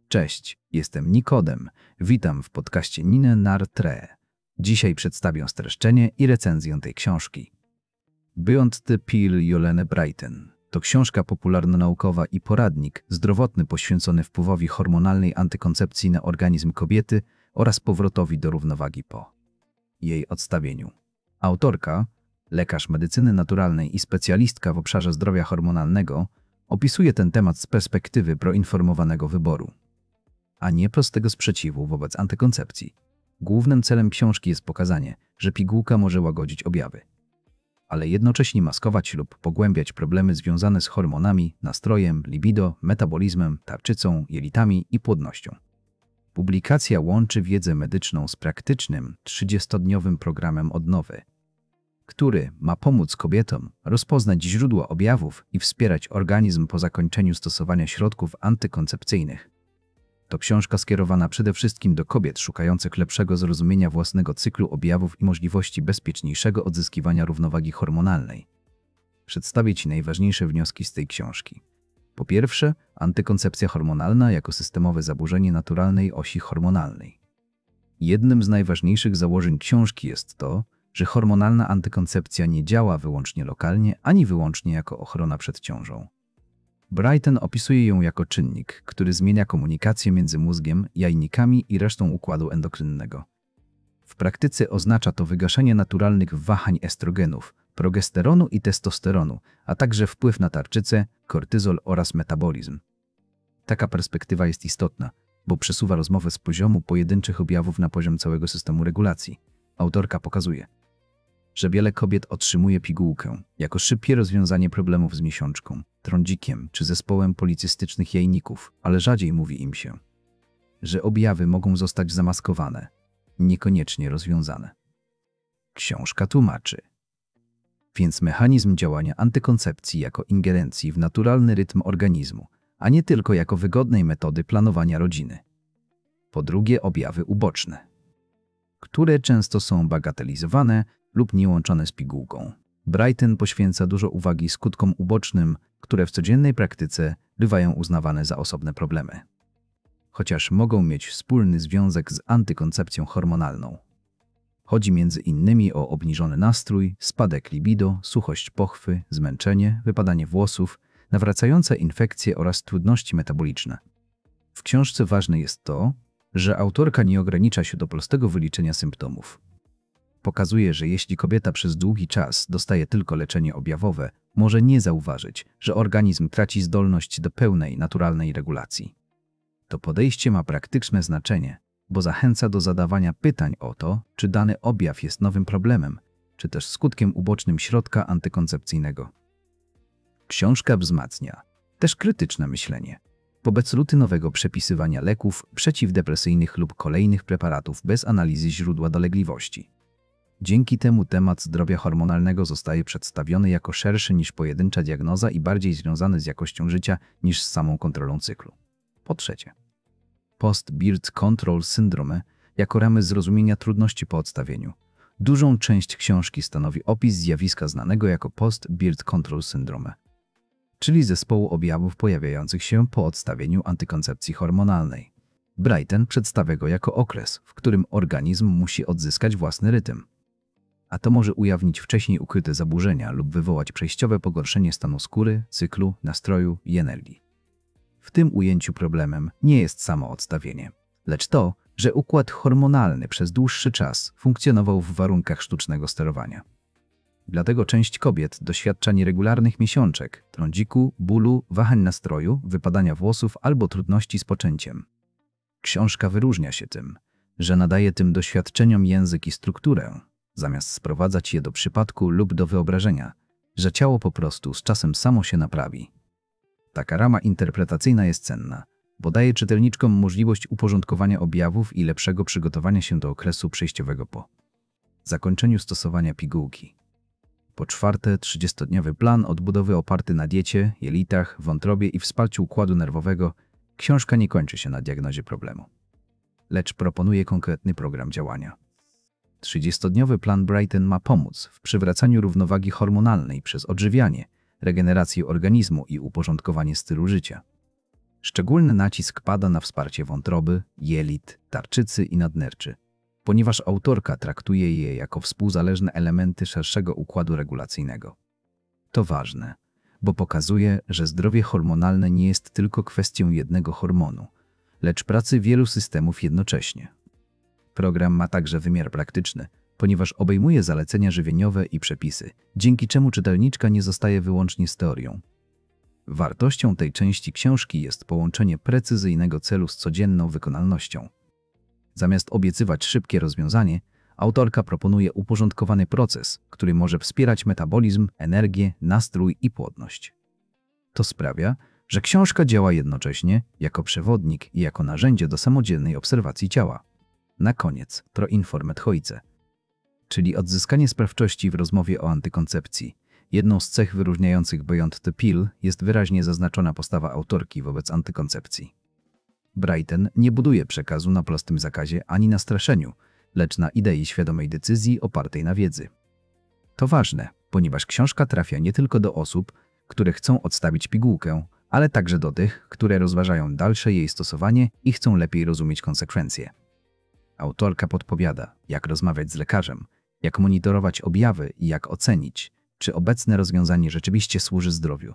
Cześć, jestem Nikodem. Witam w podcaście Nine Nartre. Dzisiaj przedstawię streszczenie i recenzję tej książki. Beyond the Pill Yolene Brighten to książka popularno-naukowa i poradnik zdrowotny poświęcony wpływowi hormonalnej antykoncepcji na organizm kobiety oraz powrotowi do równowagi po jej odstawieniu. Autorka, lekarz medycyny naturalnej i specjalistka w obszarze zdrowia hormonalnego, opisuje ten temat z perspektywy proinformowanego wyboru, a nie prostego sprzeciwu wobec antykoncepcji. Głównym celem książki jest pokazanie, że pigułka może łagodzić objawy, ale jednocześnie maskować lub pogłębiać problemy związane z hormonami, nastrojem, libido, metabolizmem, tarczycą, jelitami i płodnością. Publikacja łączy wiedzę medyczną z praktycznym, 30-dniowym programem odnowy, który ma pomóc kobietom rozpoznać źródła objawów i wspierać organizm po zakończeniu stosowania środków antykoncepcyjnych. To książka skierowana przede wszystkim do kobiet szukających lepszego zrozumienia własnego cyklu objawów i możliwości bezpieczniejszego odzyskiwania równowagi hormonalnej. Przedstawię Ci najważniejsze wnioski z tej książki. Po pierwsze, antykoncepcja hormonalna jako systemowe zaburzenie naturalnej osi hormonalnej. Jednym z najważniejszych założeń książki jest to, że hormonalna antykoncepcja nie działa wyłącznie lokalnie, ani wyłącznie jako ochrona przed ciążą. Brighten opisuje ją jako czynnik, który zmienia komunikację między mózgiem, jajnikami i resztą układu endokrynnego. W praktyce oznacza to wygaszenie naturalnych wahań estrogenów, progesteronu i testosteronu, a także wpływ na tarczycę, kortyzol oraz metabolizm. Taka perspektywa jest istotna, bo przesuwa rozmowę z poziomu pojedynczych objawów na poziom całego systemu regulacji. Autorka pokazuje, że wiele kobiet otrzymuje pigułkę jako szybkie rozwiązanie problemów z miesiączką, trądzikiem czy zespołem policystycznych jajników, ale rzadziej mówi im się, że objawy mogą zostać zamaskowane, niekoniecznie rozwiązane. Książka tłumaczy więc mechanizm działania antykoncepcji jako ingerencji w naturalny rytm organizmu, a nie tylko jako wygodnej metody planowania rodziny. Po drugie, objawy uboczne, które często są bagatelizowane lub nie łączone z pigułką. Brighten poświęca dużo uwagi skutkom ubocznym, które w codziennej praktyce bywają uznawane za osobne problemy, chociaż mogą mieć wspólny związek z antykoncepcją hormonalną. Chodzi między innymi o obniżony nastrój, spadek libido, suchość pochwy, zmęczenie, wypadanie włosów, nawracające infekcje oraz trudności metaboliczne. W książce ważne jest to, że autorka nie ogranicza się do prostego wyliczenia symptomów. Pokazuje, że jeśli kobieta przez długi czas dostaje tylko leczenie objawowe, może nie zauważyć, że organizm traci zdolność do pełnej, naturalnej regulacji. To podejście ma praktyczne znaczenie, bo zachęca do zadawania pytań o to, czy dany objaw jest nowym problemem, czy też skutkiem ubocznym środka antykoncepcyjnego. Książka wzmacnia też krytyczne myślenie wobec rutynowego przepisywania leków przeciwdepresyjnych lub kolejnych preparatów bez analizy źródła dolegliwości. Dzięki temu temat zdrowia hormonalnego zostaje przedstawiony jako szerszy niż pojedyncza diagnoza i bardziej związany z jakością życia niż z samą kontrolą cyklu. Po trzecie, Post-Birth Control Syndrome jako ramy zrozumienia trudności po odstawieniu. Dużą część książki stanowi opis zjawiska znanego jako Post-Birth Control Syndrome, czyli zespołu objawów pojawiających się po odstawieniu antykoncepcji hormonalnej. Brighten przedstawia go jako okres, w którym organizm musi odzyskać własny rytm, a to może ujawnić wcześniej ukryte zaburzenia lub wywołać przejściowe pogorszenie stanu skóry, cyklu, nastroju i energii. W tym ujęciu problemem nie jest samo odstawienie, lecz to, że układ hormonalny przez dłuższy czas funkcjonował w warunkach sztucznego sterowania. Dlatego część kobiet doświadcza nieregularnych miesiączek, trądziku, bólu, wahań nastroju, wypadania włosów albo trudności z poczęciem. Książka wyróżnia się tym, że nadaje tym doświadczeniom język i strukturę, zamiast sprowadzać je do przypadku lub do wyobrażenia, że ciało po prostu z czasem samo się naprawi. Taka rama interpretacyjna jest cenna, bo daje czytelniczkom możliwość uporządkowania objawów i lepszego przygotowania się do okresu przejściowego po zakończeniu stosowania pigułki. Po czwarte, 30-dniowy plan odbudowy oparty na diecie, jelitach, wątrobie i wsparciu układu nerwowego. Książka nie kończy się na diagnozie problemu, lecz proponuje konkretny program działania. 30-dniowy plan Brighten ma pomóc w przywracaniu równowagi hormonalnej przez odżywianie, regenerację organizmu i uporządkowanie stylu życia. Szczególny nacisk pada na wsparcie wątroby, jelit, tarczycy i nadnerczy, ponieważ autorka traktuje je jako współzależne elementy szerszego układu regulacyjnego. To ważne, bo pokazuje, że zdrowie hormonalne nie jest tylko kwestią jednego hormonu, lecz pracy wielu systemów jednocześnie. Program ma także wymiar praktyczny, ponieważ obejmuje zalecenia żywieniowe i przepisy, dzięki czemu czytelniczka nie zostaje wyłącznie z teorią. Wartością tej części książki jest połączenie precyzyjnego celu z codzienną wykonalnością. Zamiast obiecywać szybkie rozwiązanie, autorka proponuje uporządkowany proces, który może wspierać metabolizm, energię, nastrój i płodność. To sprawia, że książka działa jednocześnie jako przewodnik i jako narzędzie do samodzielnej obserwacji ciała. Na koniec Proinformed Hojce, czyli odzyskanie sprawczości w rozmowie o antykoncepcji. Jedną z cech wyróżniających Beyond the Pill jest wyraźnie zaznaczona postawa autorki wobec antykoncepcji. Brighton nie buduje przekazu na prostym zakazie ani na straszeniu, lecz na idei świadomej decyzji opartej na wiedzy. To ważne, ponieważ książka trafia nie tylko do osób, które chcą odstawić pigułkę, ale także do tych, które rozważają dalsze jej stosowanie i chcą lepiej rozumieć konsekwencje. Autorka podpowiada, jak rozmawiać z lekarzem, jak monitorować objawy i jak ocenić, czy obecne rozwiązanie rzeczywiście służy zdrowiu.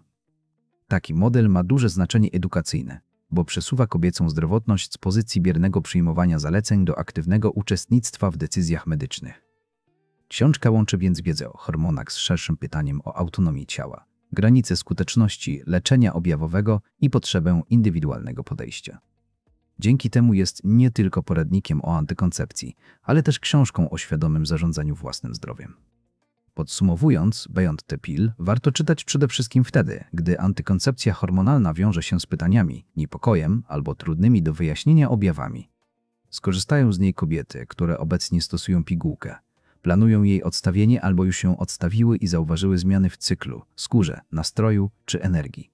Taki model ma duże znaczenie edukacyjne, bo przesuwa kobiecą zdrowotność z pozycji biernego przyjmowania zaleceń do aktywnego uczestnictwa w decyzjach medycznych. Książka łączy więc wiedzę o hormonach z szerszym pytaniem o autonomię ciała, granice skuteczności leczenia objawowego i potrzebę indywidualnego podejścia. Dzięki temu jest nie tylko poradnikiem o antykoncepcji, ale też książką o świadomym zarządzaniu własnym zdrowiem. Podsumowując, Beyond the Pill warto czytać przede wszystkim wtedy, gdy antykoncepcja hormonalna wiąże się z pytaniami, niepokojem albo trudnymi do wyjaśnienia objawami. Skorzystają z niej kobiety, które obecnie stosują pigułkę, planują jej odstawienie albo już ją odstawiły i zauważyły zmiany w cyklu, skórze, nastroju czy energii.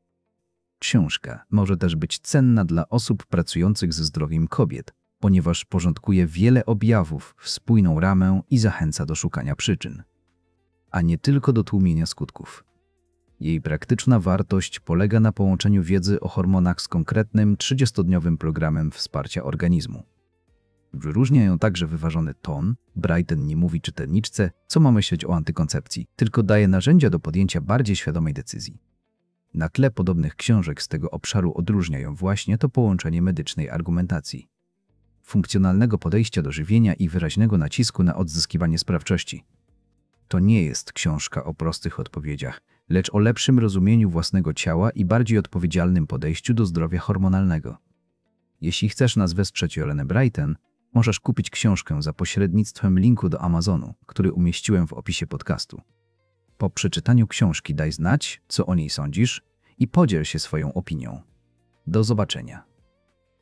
Książka może też być cenna dla osób pracujących ze zdrowiem kobiet, ponieważ porządkuje wiele objawów w spójną ramę i zachęca do szukania przyczyn, a nie tylko do tłumienia skutków. Jej praktyczna wartość polega na połączeniu wiedzy o hormonach z konkretnym 30-dniowym programem wsparcia organizmu. Wyróżnia ją także wyważony ton. Brighton nie mówi czytelniczce, co ma myśleć o antykoncepcji, tylko daje narzędzia do podjęcia bardziej świadomej decyzji. Na tle podobnych książek z tego obszaru odróżnia ją właśnie to połączenie medycznej argumentacji, funkcjonalnego podejścia do żywienia i wyraźnego nacisku na odzyskiwanie sprawczości. To nie jest książka o prostych odpowiedziach, lecz o lepszym rozumieniu własnego ciała i bardziej odpowiedzialnym podejściu do zdrowia hormonalnego. Jeśli chcesz nas wesprzeć Jolenę Brighton, możesz kupić książkę za pośrednictwem linku do Amazonu, który umieściłem w opisie podcastu. Po przeczytaniu książki daj znać, co o niej sądzisz i podziel się swoją opinią. Do zobaczenia.